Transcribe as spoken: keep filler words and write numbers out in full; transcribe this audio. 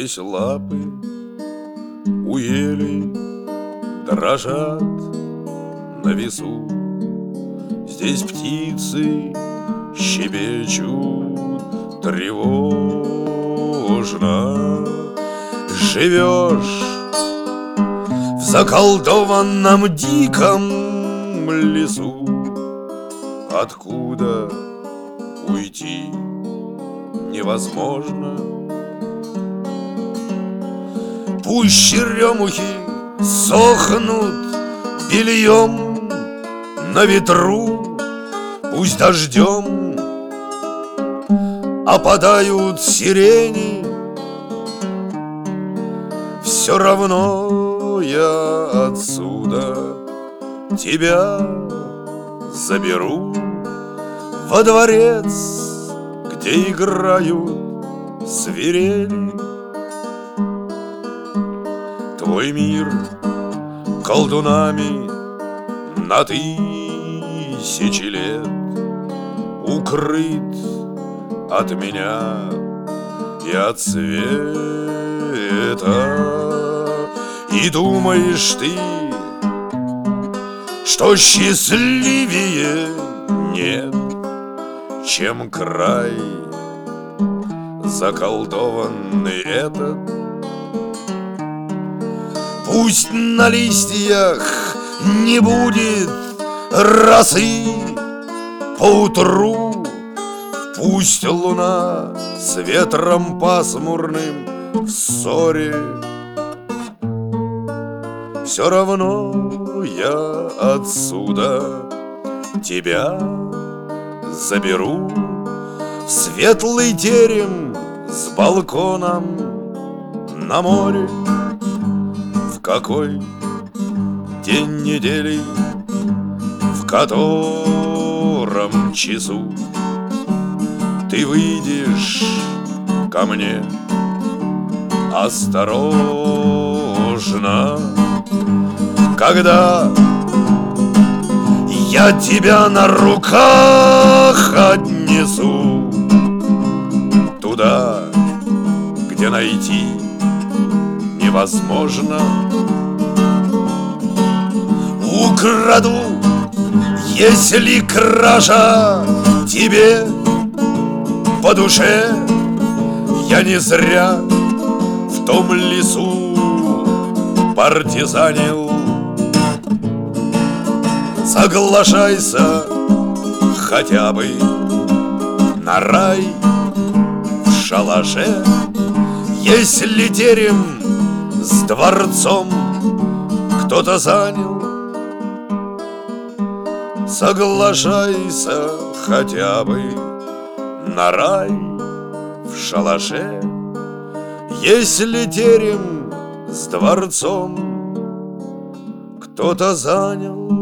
Здесь лапы у ели дрожат на весу, здесь птицы щебечут тревожно. Живешь в заколдованном диком лесу, откуда уйти невозможно. Пусть черемухи сохнут бельем на ветру, пусть дождем опадают сирени, все равно я отсюда тебя заберу во дворец, где играют свирели. Твой мир колдунами на тысячи лет укрыт от меня и от света. И думаешь ты, что счастливее нет, чем край заколдованный этот? Пусть на листьях не будет росы поутру, пусть луна с ветром пасмурным в ссоре, все равно я отсюда тебя заберу в светлый терем с балконом на море. В какой день недели, в котором часу ты выйдешь ко мне осторожно, когда я тебя на руках отнесу туда, где найти невозможно. Украду, если кража тебе по душе, я не зря в том лесу партизанил. Соглашайся хотя бы на рай в шалаше, если терем с дворцом кто-то занял. Соглашайся хотя бы на рай в шалаше, если терем с дворцом кто-то занял.